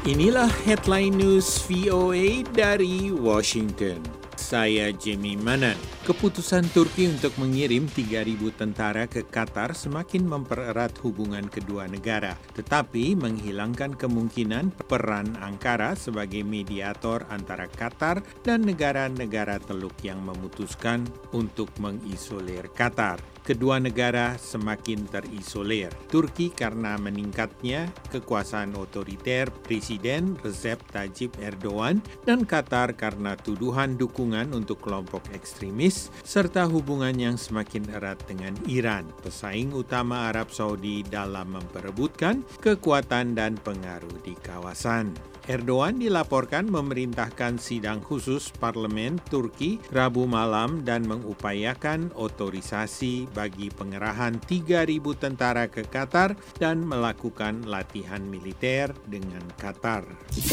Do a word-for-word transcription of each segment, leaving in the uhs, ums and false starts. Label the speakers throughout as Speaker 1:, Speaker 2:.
Speaker 1: Inilah headline news V O A dari Washington. Saya Jimmy Manan. Keputusan Turki untuk mengirim tiga ribu tentara ke Qatar semakin mempererat hubungan kedua negara, tetapi menghilangkan kemungkinan peran Ankara sebagai mediator antara Qatar dan negara-negara Teluk yang memutuskan untuk mengisolir Qatar. Kedua negara semakin terisolir. Turki karena meningkatnya kekuasaan otoriter Presiden Recep Tayyip Erdogan dan Qatar karena tuduhan dukungan untuk kelompok ekstremis serta hubungan yang semakin erat dengan Iran, pesaing utama Arab Saudi dalam memperebutkan kekuatan dan pengaruh di kawasan. Erdogan dilaporkan memerintahkan sidang khusus parlemen Turki Rabu malam dan mengupayakan otorisasi bagi pengerahan tiga ribu tentara ke Qatar dan melakukan latihan militer dengan Qatar.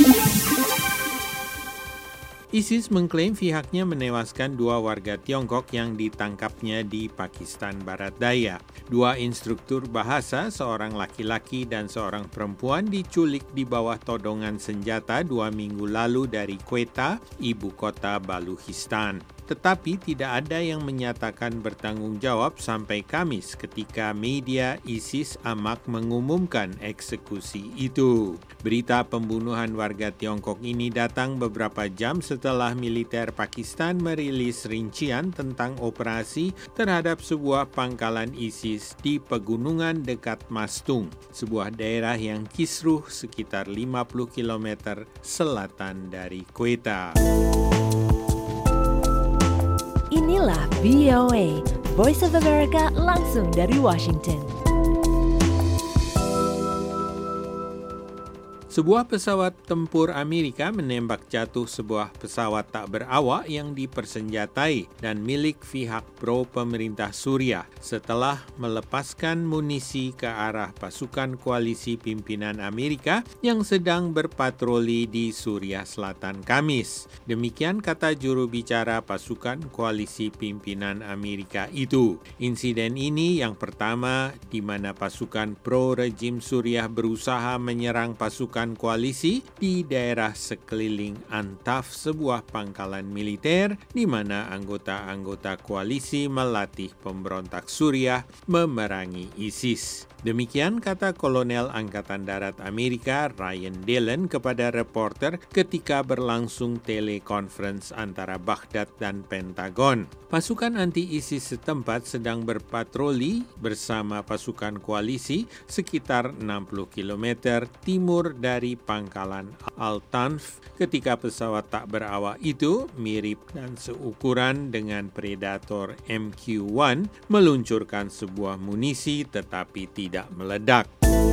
Speaker 1: ISIS mengklaim pihaknya menewaskan dua warga Tiongkok yang ditangkapnya di Pakistan Barat Daya. Dua instruktur bahasa, seorang laki-laki dan seorang perempuan diculik di bawah todongan senjata dua minggu lalu dari Quetta, ibu kota Balochistan. Tetapi tidak ada yang menyatakan bertanggung jawab sampai Kamis ketika media ISIS Amaq mengumumkan eksekusi itu. Berita pembunuhan warga Tiongkok ini datang beberapa jam setelah militer Pakistan merilis rincian tentang operasi terhadap sebuah pangkalan ISIS di pegunungan dekat Mastung, sebuah daerah yang kisruh sekitar lima puluh kilometer selatan dari Quetta.
Speaker 2: Inilah V O A, Voice of America langsung dari Washington.
Speaker 1: Sebuah pesawat tempur Amerika menembak jatuh sebuah pesawat tak berawak yang dipersenjatai dan milik pihak pro pemerintah Suriah setelah melepaskan munisi ke arah pasukan koalisi pimpinan Amerika yang sedang berpatroli di Suriah Selatan Kamis. Demikian kata juru bicara pasukan koalisi pimpinan Amerika itu. Insiden ini yang pertama di mana pasukan pro rejim Suriah berusaha menyerang pasukan koalisi di daerah sekeliling Antaf, sebuah pangkalan militer di mana anggota-anggota koalisi melatih pemberontak Suriah memerangi ISIS. Demikian kata Kolonel Angkatan Darat Amerika Ryan Dillon kepada reporter ketika berlangsung telekonferensi antara Baghdad dan Pentagon. Pasukan anti-ISIS setempat sedang berpatroli bersama pasukan koalisi sekitar enam puluh kilometer timur dari pangkalan Al-Tanf ketika pesawat tak berawak itu, mirip dan seukuran dengan Predator M Q satu, meluncurkan sebuah munisi tetapi tidak tidak meledak.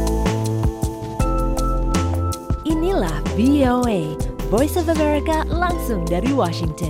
Speaker 2: Inilah V O A, Voice of America langsung dari Washington.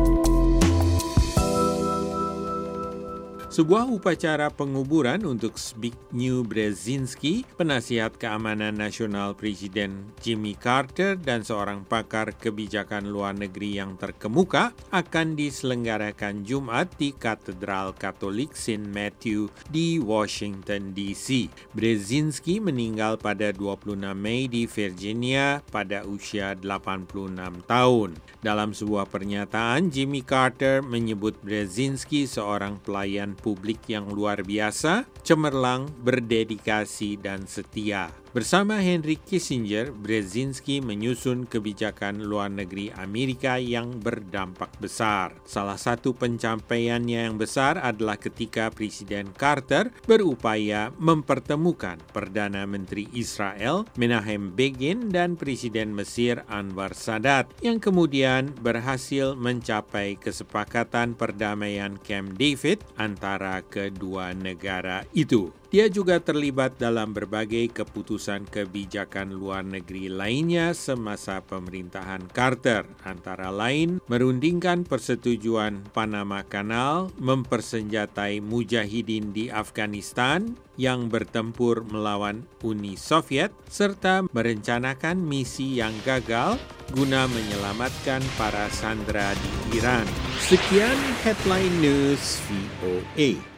Speaker 1: Sebuah upacara penguburan untuk Zbigniew Brzezinski, penasihat keamanan nasional Presiden Jimmy Carter dan seorang pakar kebijakan luar negeri yang terkemuka, akan diselenggarakan Jumat di Katedral Katolik Saint Matthew di Washington D C. Brzezinski meninggal pada dua puluh enam Mei di Virginia pada usia delapan puluh enam tahun. Dalam sebuah pernyataan, Jimmy Carter menyebut Brzezinski seorang pelayan publik yang luar biasa, cemerlang, berdedikasi, dan setia. Bersama Henry Kissinger, Brzezinski menyusun kebijakan luar negeri Amerika yang berdampak besar. Salah satu pencapaiannya yang besar adalah ketika Presiden Carter berupaya mempertemukan Perdana Menteri Israel Menachem Begin dan Presiden Mesir Anwar Sadat yang kemudian berhasil mencapai kesepakatan perdamaian Camp David antara kedua negara itu. Dia juga terlibat dalam berbagai keputusan kebijakan luar negeri lainnya semasa pemerintahan Carter, antara lain merundingkan persetujuan Panama Canal, mempersenjatai mujahidin di Afghanistan yang bertempur melawan Uni Soviet, serta merencanakan misi yang gagal guna menyelamatkan para sandera di Iran. Sekian Headline News V O A.